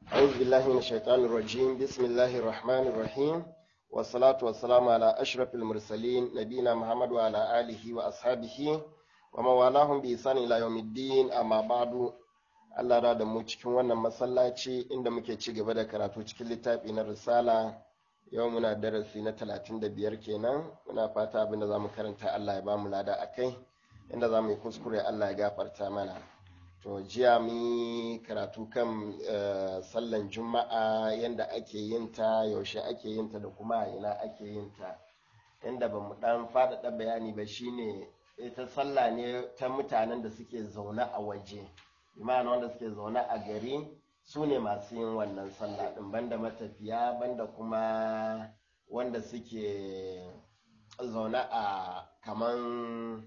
أعوذ بالله من الشيطان الرجيم بسم الله الرحمن الرحيم والصلاة والسلام على أشرف المرسلين نبينا محمد وعلى آله وأصحابه ومن والاهم بإحسان إلى يوم الدين أما بعد. Allah da mu cikin wannan masallaci inda muke ci gaba da karatu cikin littafi na risala. Yau muna darasi na 35 kenan. Muna fata abinda za mu karanta Allah ya ba mu lada a kai, inda za mu yi kuskure Allah ya gafarta mana. To jiya mu karatu kan sallan juma'a, yanda ake yin ta, yaushe ake yin ta da kuma ina ake yin ta. Inda ba mu dan faɗaɗa bayani ba shine ita sallah ne ta mutanen da suke zaune a waje. Imana wanda suke zaune a gari su ne masu yin wannan sallah ɗin, banda matafiya, banda kuma wanda suke zaune a kaman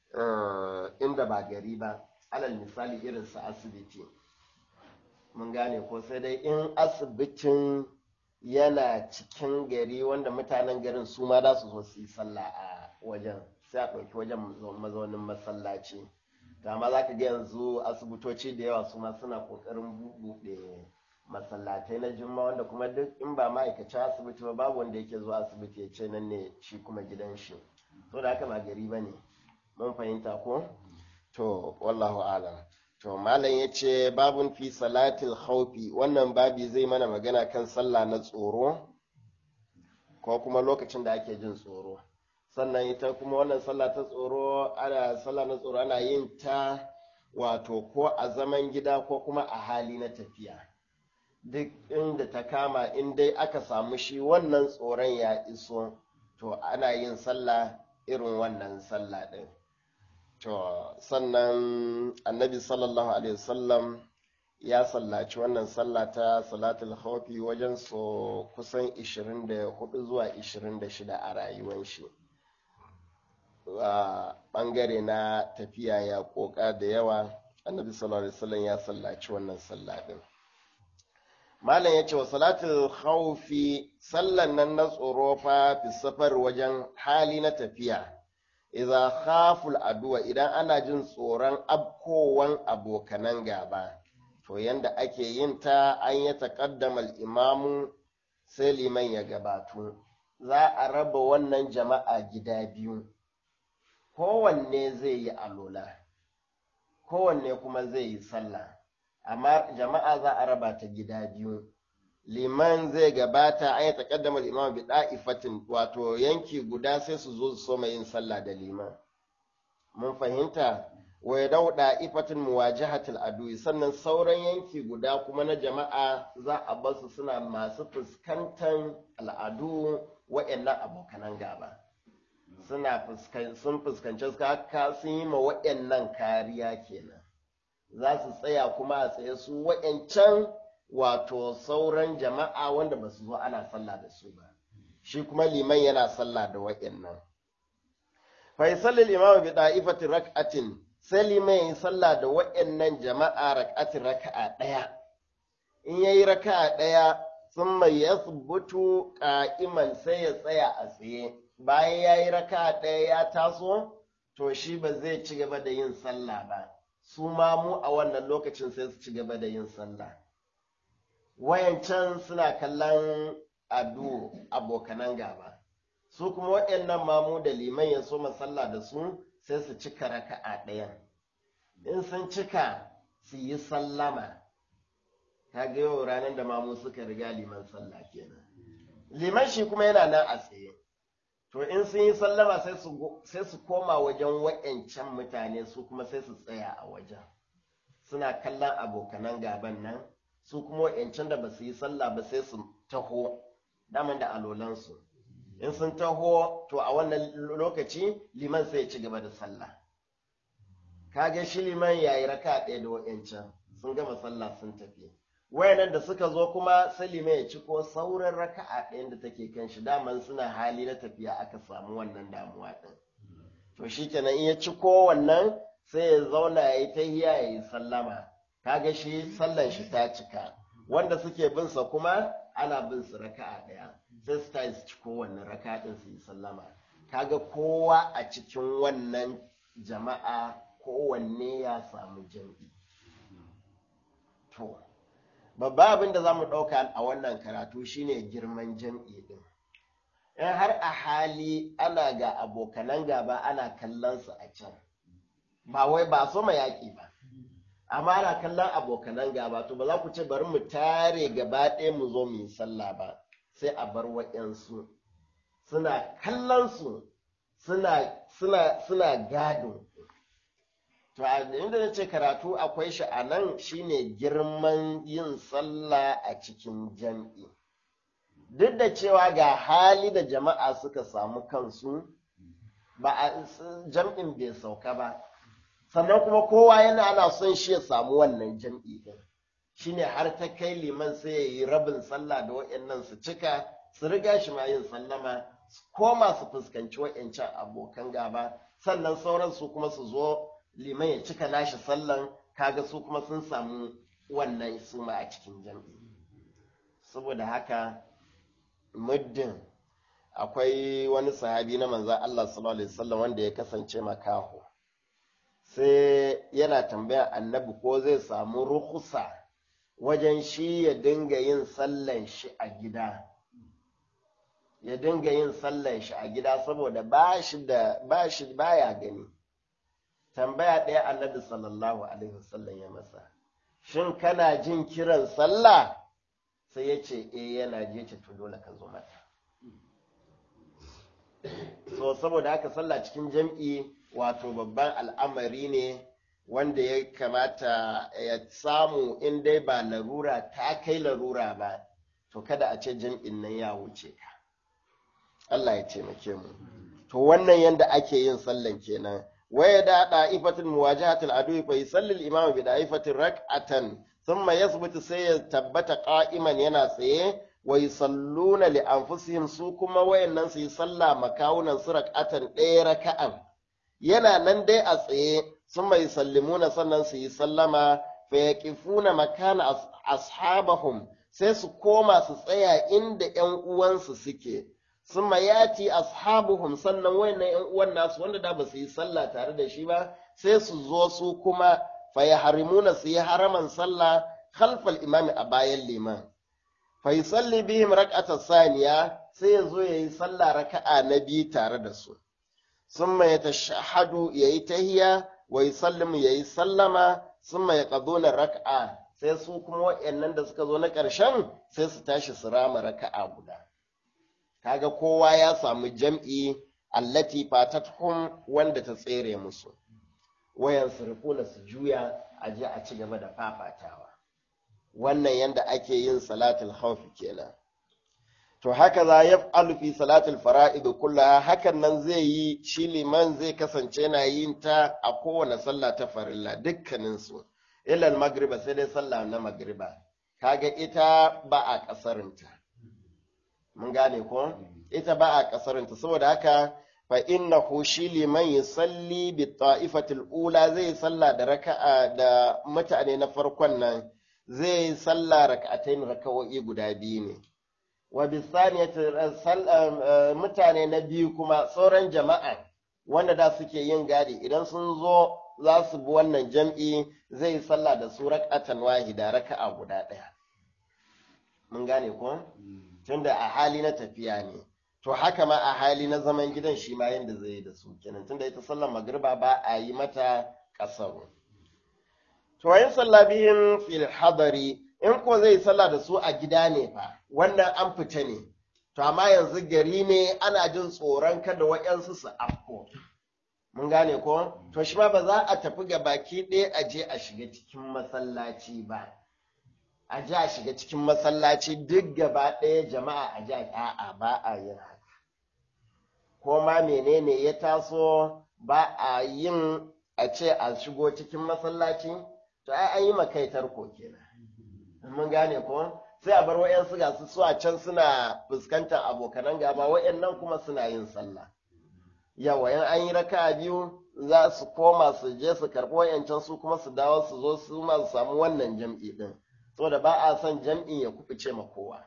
inda ba gari ba, alal misali irin su asibiti. Mun gane ko sai dai in asibitin yana cikin gari wanda mutanen garin su ma za su zo su yi sallah a wajen, sai a ɗauki wajen mazaunin masallaci. Dama za ka ga yanzu asibitoci da yawa su ma suna ƙoƙarin buɗe masallatai na juma, wanda kuma duk in ba ma'aikacin asibiti ba babu wanda yake zuwa asibiti ya ce nan ne shi kuma gidan shi. So da haka ba gari ba ne. Mun fahimta ko? To, wallahu alam. To, malam ya ce babun fi salatil khawfi, wannan babi zai mana magana kan sallah na tsoro ko kuma lokacin da ake jin tsoro. Sannan ita kuma wannan sallah ta tsoro, sallah na tsoro ana yin ta wato ko a zaman gida ko kuma a hali na tafiya. Duk inda ta kama in dai aka samu shi wannan tsoron ya iso, to ana yin sallah irin wannan sallah ɗin. To sannan annabi sallallahu alaihi wasallam ya sallaci wannan sallah ta salatul khawfi wajen so kusan 24 zuwa 26 a rayuwar shi. Bangare na tafiya ya koka da yawa, annabi sallallahu alaihi wasallam ya sallaci wannan sallah din. Malam ya ce wa salatul khawfi, sallan nan na tsoro fa fi safar wajen hali na tafiya. Iza khaful aduwa, idan ana jin tsoron abkowan abokanan gaba, to yanda ake yin ta an yi taqaddama al-imamu, sai liman ya gabato. Za a raba wannan jama'a gida biyu, kowanne zai yi alola, kowanne kuma zai yi sallah, amma jama'a za a raba ta gida biyu. Liman zai gabata, an yi taƙaddamar imam bi da'ifatin, wato yanki guda sai su zo su soma yin sallah da liman. Mun fahimta? Wa ya dau da'ifatin muwajahatul adu, sannan sauran yanki guda kuma na jama'a za a basu suna masu fuskantar al'adu wa'annan abokanan gaba. Sun fuskanci haka, sun yi ma wa'annan kariya kenan. Za su tsaya kuma a tsaye su wa'ancan wato sauran jama'a wanda ba su zo ana sallah da su ba, shi kuma liman yana sallah da wa'annan. Faisalil imamu bi da'ifatin rak'atin, sai liman yi sallah da wa'annan jama'a rak'atin raka'a ɗaya. In yayi raka'a ɗaya, sun mai yasbutu qa'iman, sai ya tsaya a tsaye. Bayan yayi raka'a ɗaya ya taso, to shi ba zai ci gaba da yin sallah ba, su ma mu a wannan lokacin sai su ci gaba da yin sallah. Wayancan suna kallon adu abokanan gaba, su kuma waɗannan mamu da liman ya so sallah da su sai su cika raka'a ɗayan. In sun cika su yi sallama, ta ga yau ranar da mamu suka riga liman sallah kenan. Liman shi kuma yana nan a tsaye, to in sun yi sallama sai su koma wajen waɗancan mutane, su kuma sai su tsaya a wajen suna kallon abokanan gaban nan. Su kuma wa'yancan da ba su yi sallah ba sai su taho daman da alolansu. In sun taho, to a wannan lokaci liman sai ya ci gaba da sallah. Kage shi liman ya yi raka ɗaya da wa'yancan sun gama sallah sun tafi. Wayannan da suka zo kuma sai liman ya ci ko sauran raka'a ɗayan da take kan shi, daman suna hali na tafiya aka samu wannan damuwa ɗin. To shi kenan in ya ci ko wannan sai ya zauna ya yi tahiya ya yi sallama. Kaga shi sallan shi ta cika, wanda suke bin sa kuma ana bin su raka'a ɗaya, sai su tayi su ci kowanne raka'a ɗin su yi sallama. Kaga kowa a cikin wannan jama'a kowanne ya samu jam'i. To babba abin da za mu ɗauka a wannan karatu shine girman jam'i ɗin. In har a hali ana ga abokanan gaba ana kallon su a can, ba wai ba so yaƙi ba, amma ana kallon abokanan gaba, to ba za ku ce bari mu tare gaba ɗaya mu zo mu yi sallah ba, sai a bar waɗansu suna kallon su suna gadin. To inda na ce karatu akwai shi a nan shine girman yin sallah a cikin jam'i. Duk da cewa ga hali da jama'a suka samu kansu, ba a jam'in bai sauka ba, sannan kuma kowa ana son shi ya samu wannan jam'i ɗin. Shine har ta kai liman sai ya yi rabin sallah da waɗannan su cika, su riga shi ma yin sallama, koma su fuskanci waɗancan abokan gaba, sannan sauran su kuma su zo liman ya cika nashi sallan, kaga su kuma sun samu wannan su ma a cikin jam'i. Saboda haka muddin akwai wani sahabi na manzan Allah sallallahu alaihi wasallam wanda ya kasance makaho, sai yana tambaya annabi ko zai samu rukusa wajen shi ya dinga yin sallan shi a gida, saboda baya gani. Tambaya ɗaya annabi sallallahu alaihi wasallam ya masa, shin kana jin kiran sallah? Sai ya ce yana je ce to dole ka zo mata. So saboda haka sallah cikin jam'i wato babban al'amari ne wanda ya kamata ya samu, in dai ba larura ta kai larura ba, to kada a ce jam'in nan ya wuce ka. Allah ya taimake mu. To wannan yanda ake yin sallan kenan. Waya da da'ifatul muwajahatul adu fa yusalli al-imam bi da'ifatir rak'atan thumma yathbutu, sai ya tabbata qa'iman yana tsaye, wa yusalluna li anfusihim, su kuma wayannan su yi sallah makawunan su rak'atan ɗaya raka'an, yana nan dai a tsaye, thumma yusallimuna, sannan su yi sallama, fa yaqifuna makana ashabahum, sai su koma su tsaya inda ƴan uwansu suke. Summa yati ashabuhum, sannan wayannan ƴan uwan nasu wanda da ba su yi sallah tare da shi ba, sai su zo su kuma fa yahrimuna, su yi haraman sallah khalfal imami, a bayan liman. Fa yusalli bihim rak'atan saniya, sai ya zo yayi sallah raka'a na biyu tare da su. Summa yatashahhadu, yayi tahiyya, wa yusallimu, yayi sallama, summa yaqaduna rak'a, sai su kuma wayannan da suka zo na ƙarshen sai su tashi su rama raka'a guda. Kaga kowa ya samu jam'i allati fatatuhum, wanda ta tsere musu, wayan surfuna su juya a je a ci gaba da fafatawa. Wannan yanda ake yin salatul khawf kenan. To haka za ya fi salatul fara'id kullaha, hakan nan zai yi shi liman zai kasance na yin ta a kowane sallah ta farilla dukkanin su, illa magriba, sai dai sallah na magriba, kaga ita ba a kasarinta. Mun gane ko? Ita ba a kasarinta, saboda haka fa innahu shi liman yusalli bi ta'ifatil ula, zai salla da raka'a da mutane na farkon nan, zai salla raka'atain, raka'o'i guda biyu ne. Wa bi saniyati mutane na biyu kuma sauran jama'a wanda da suke yin gadi, idan sun zo za su bi wannan jam'i, zai salla da su raka'atan wahida, raka'a guda ɗaya. Mun gane ko? Tunda a hali na tafiya ne, to haka ma a hali na zaman gidan shi ma yanda zai yi da su kenan, tunda ita sallar magriba ba a yi mata kasaru. To yin sallah bihim fil hadari, in ko zai sallah da su a gida ne fa, wannan an fita ne, to amma yanzu gari ne ana jin tsoron kada waɗansu su afko. Mun gane ko? To shi ma ba za a tafi ga baki ɗaya a je a shiga cikin masallaci ba. A ji a shiga cikin masallaci duk gaba ɗaya jama'a a ji a'a, ba a yin haka. Ko ma menene ya taso ba a yin a ce a shigo cikin masallaci, to ai an yi makaitar ko kenan. Mun gane ko? Sai a bar wayansu ga su a can suna fuskantar abokanan gaba, wayannan kuma suna yin sallah. Yawa yan an yi raka'a biyu za su koma su je su karɓi wayancan, su kuma su dawo su zo su ma su samu wannan jam'i din. Saboda ba a son jam'in ya kuɓuce ma kowa.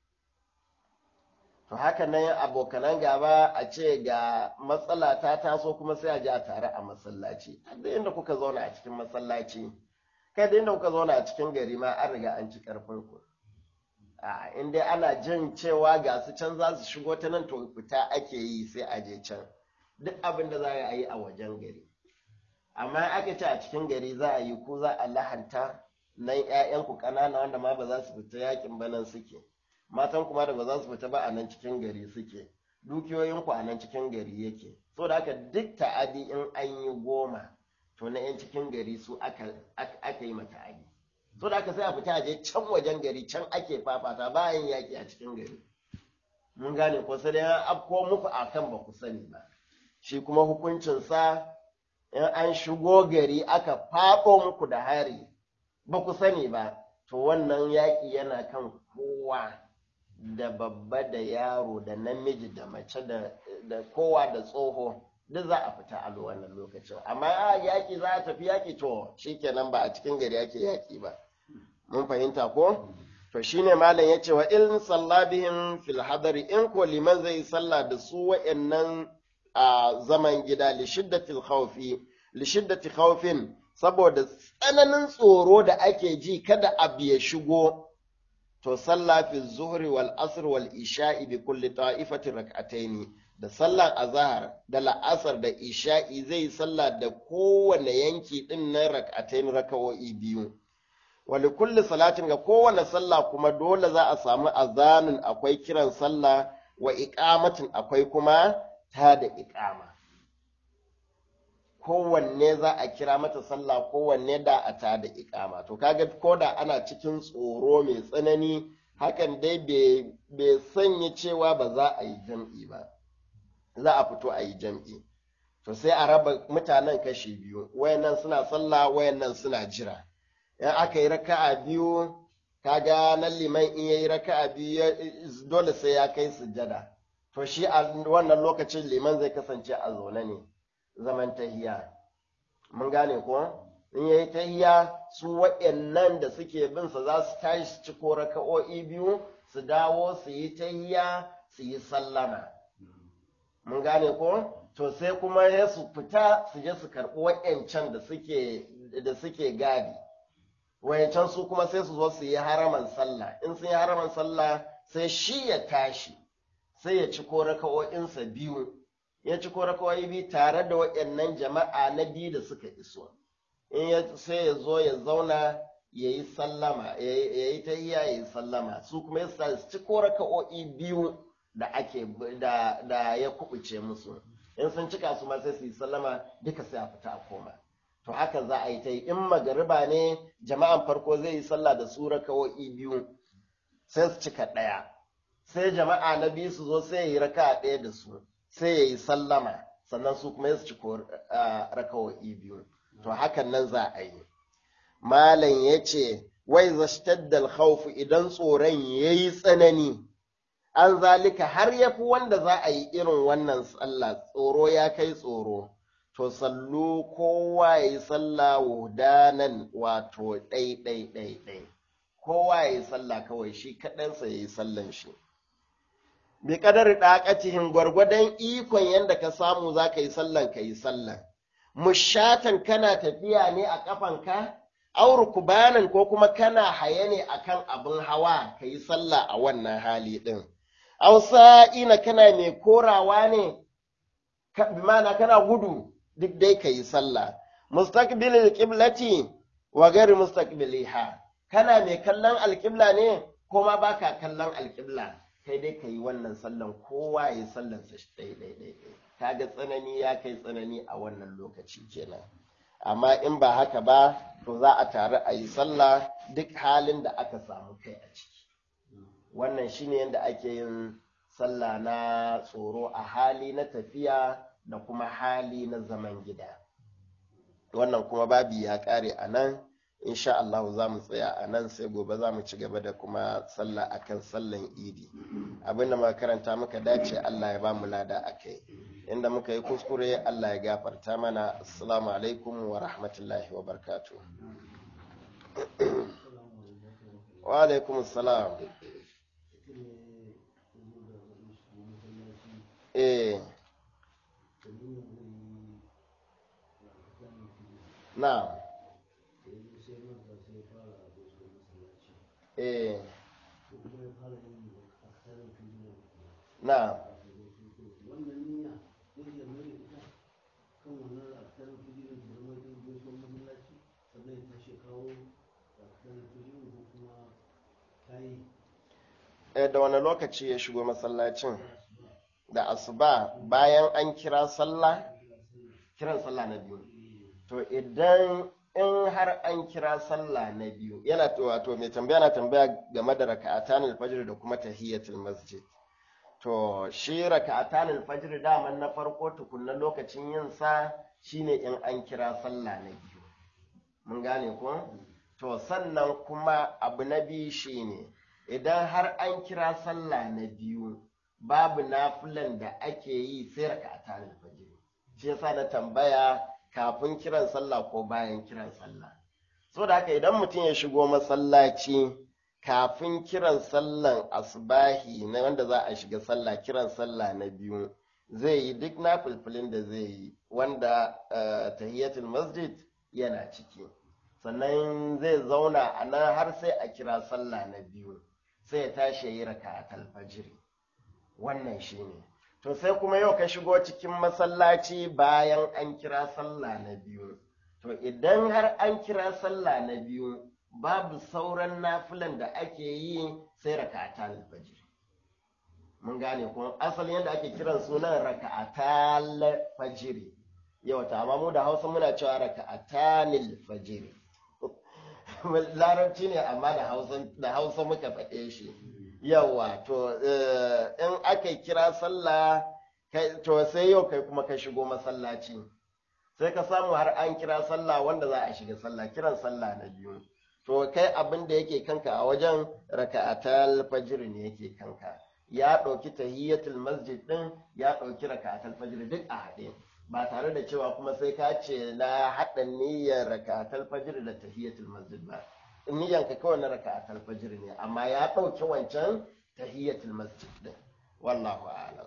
To haka nan abokanan gaba a ce ga matsala ta taso kuma sai a ji a tare a masallaci. Duk inda kuka zauna a cikin masallaci, kada inda kuka zauna a cikin gari ma an riga an ci karfin ku. In dai ana jin cewa ga su can za su shigo ta nan to fita ake yi sai a je can, duk abin da za a yi a wajen gari. Amma aka ce a cikin gari za a yi ko za a lahanta nan 'ya'yanku ƙanana wanda ma ba za su fita yakin ba nan suke, matan kuma da ba za su fita ba a nan cikin gari suke, dukiyoyinku a nan cikin gari yake. So da haka duk ta'adi in an yi 10 to na 'yan cikin gari su aka yi mata ta'adi. So da haka sai a fita je can wajen gari, can ake fafata bayan yaƙi a cikin gari. Mun gane ko sai dai afko muku akan ba ku sani ba. Shi kuma hukuncinsa in an shigo gari aka faɓo muku da hari ba ku sani ba, to wannan yaƙi yana kan kowa, da babba da yaro da namiji da mace da kowa da tsoho, duk za a fita a wannan lokacin. Amma yaƙi za a tafi yaƙi to shikenan ba a cikin gari ake yaƙi ba. Mun fahimta ko? To shine malam ya ce wa in sallabihim fil hadari, in ko liman zai salla da su wa'annan a zaman gida li shiddati khawfin, saboda tsananin tsoro da ake ji kada abu ya shigo, to salla fi zuhri wal asr wal isha'i bi kulli ta'ifatin rak'ataini, da sallar azhar da la'asar da isha'i zai salla da kowane yanki din na rak'ataini, raka'o'i biyu. Wali kulli salatin, ga kowane sallah kuma dole za a samu azanin, akwai kiran sallah, wa iqamatin, akwai kuma ta da iqama. Kowanne za a kira mata sallah, kowanne da a ta da iqama. To kaga ko da ana cikin tsoro mai tsanani, hakan dai bai sanya cewa ba za a yi jam'i ba, za a fito a yi jam'i. To sai a raba mutanen kashi biyu, wayannan suna sallah, wayannan suna jira. In aka yi raka'a biyu, kaga nan liman in yayi raka'a biyu dole sai ya kai sujjada. To shi a wannan lokacin liman zai kasance a zaune ne, zaman tahiya. Mun gane ko? In yayi tahiya, su waɗannan da suke bin sa za su tashi su ci ko raka'o'i biyu, su dawo su yi tahiya, su yi sallama. Mun gane ko? To sai kuma ya su fita su je su karɓi waɗancan da suke gadi. Wayancan su kuma sai su zo su yi haraman sallah. In sun yi haraman sallah sai shi ya tashi, sai ya ci ko raka'o'insa biyu, ya ci ko raka'o'i biyu tare da waɗannan jama'a na biyu da suka iso. Sai ya zo ya zauna ya yi sallama, ya yi tahiyya ya yi sallama, su kuma ya ci ko raka'o'i biyu da ya kubuce musu. In sun cika su ma sai su yi sallama, duka sai a fita a koma. To haka za a yi ta yi. In magariba ne, jama'an farko zai yi sallah da su raka'o'i biyu, sai su cika ɗaya. Sai jama'a na biyu su zo sai ya yi raka'a ɗaya da su, sai ya yi sallama, sannan su kuma su ciko raka'o'i biyu. To hakan nan za a yi. Malam ya ce, wai zashtadda khawfu, idan tsoron ya yi tsanani, an zalika har ya fi wanda za a yi irin wannan sallah, tsoro ya kai tsoro. To sallu kowa ya yi sallah wudanan, wato ɗai. Kowa ya yi sallah kawai shi kaɗansa ya yi sallan shi. Bi kadar ɗaƙatihin, gwargwadon ikon yadda ka samu za ka yi sallan ka yi sallan. Mushatan, kana tafiya ne a ƙafanka, auru kubanan, ko kuma kana haye ne akan abin hawa ka yi sallah a wannan hali ɗin. Ausa'ina, kana mai korawa ne, bi ma'ana kana gudu, duk dai ka yi sallah. Mustaqbilil qiblati wa ghairi mustaqbiliha, kana mai kallon alƙibla ne ko ma baka kallon alƙibla, kai dai ka yi wannan sallan, kowa ya yi sallan sa ɗai. Kaga tsanani ya kai tsanani a wannan lokaci kenan. Amma in ba haka ba, to za a taru a yi sallah duk halin da aka samu kai a ciki. Wannan shine yadda ake yin sallah na tsoro a hali na tafiya da kuma hali na zaman gida. Wannan kuma babi ya ƙare a nan, insha Allah za mu tsaya a nan, sai gobe za mu ci gaba da kuma sallah akan sallan idi. Abinda muka karanta muka dace, Allah ya ba mu lada a kai, inda muka yi kuskure Allah ya gafarta mana. Assalamu alaikum wa rahmatullahi wa barakatuh. Wa alaikum assalam. Na'am. eh na da wani lokaci ya shigo masallacin da asuba bayan an kira sallah kiran sallah na biyu to idan in har an kira sallah na biyu yana wato mai tambaya na tambaya game da raka'atan alfajr da kuma tahiyatul masjid to shi raka'atan alfajr daman na farko tukunna lokacin yin sa shine in an kira sallah na biyu mun gane ko to sannan kuma abu na biyu shine idan har an kira sallah na biyu babu nafilan da ake yi sai raka'atan alfajr shi yasa na tambaya kafin kiran sallah ko bayan kiran sallah so da haka idan mutum ya shigo masallaci kafin kiran sallan asbahi na wanda za a shiga sallah kiran sallah na biyu zai yi duk nafilfilin da zai yi wanda tahiyatul masjid yana ciki sannan zai zauna a nan har sai a kira sallah na biyu sai ya tashi ya yi raka'atul fajr wannan shine to sai kuma yau ka shigo cikin masallaci bayan an kira sallah na biyu to idan har an kira sallah na biyu babu sauran nafilan da ake yi sai raka'atul fajr mun gane kuma asalin yadda ake kiran sunan raka'atul fajr yau ta amma mu da Hausa muna cewa raka'atanil fajr larabci ne amma da Hausa muka faɗe shi yawa to in aka kira sallah to sai yau kai kuma ka shigo masallaci sai ka samu har an kira sallah wanda za a shiga sallah kiran sallah na biyu to kai abin da yake kanka a wajen raka'atul fajr ne yake kanka ya ɗauki tahiyatul masjid din ya ɗauki raka'atul fajr duk a haɗe ba tare da cewa kuma sai ka ce na haɗa niyyar raka'atul fajr da tahiyatul masjid ba niyyanka kawai na raka'atul fajr ne amma ya ɗauki wancan tahiyatul masjid din wallahu a'lam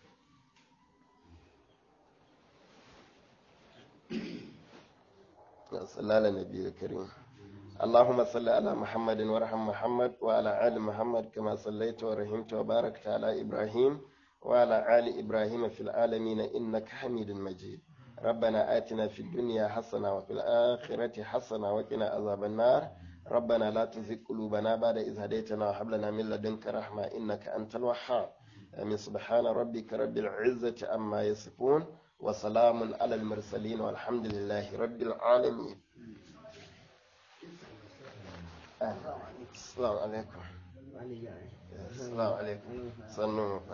sallallahu alaihi nabiyil karim اللهم صل على محمد وارحم محمد وعلى آل محمد كما صليت ورحمت وباركت على إبراهيم وعلى آل إبراهيم في العالمين إنك حميد مجيد ربنا آتنا في الدنيا حسنة وفي الآخرة حسنة وقنا عذاب النار ربنا لا تزغ قلوبنا بعد إذ هديتنا وهب لنا من لدنك رحمة إنك أنت الوهاب آمين سبحان ربك رب العزة عما يصفون وسلام على المرسلين والحمد لله رب العالمين السلام عليكم السلام عليكم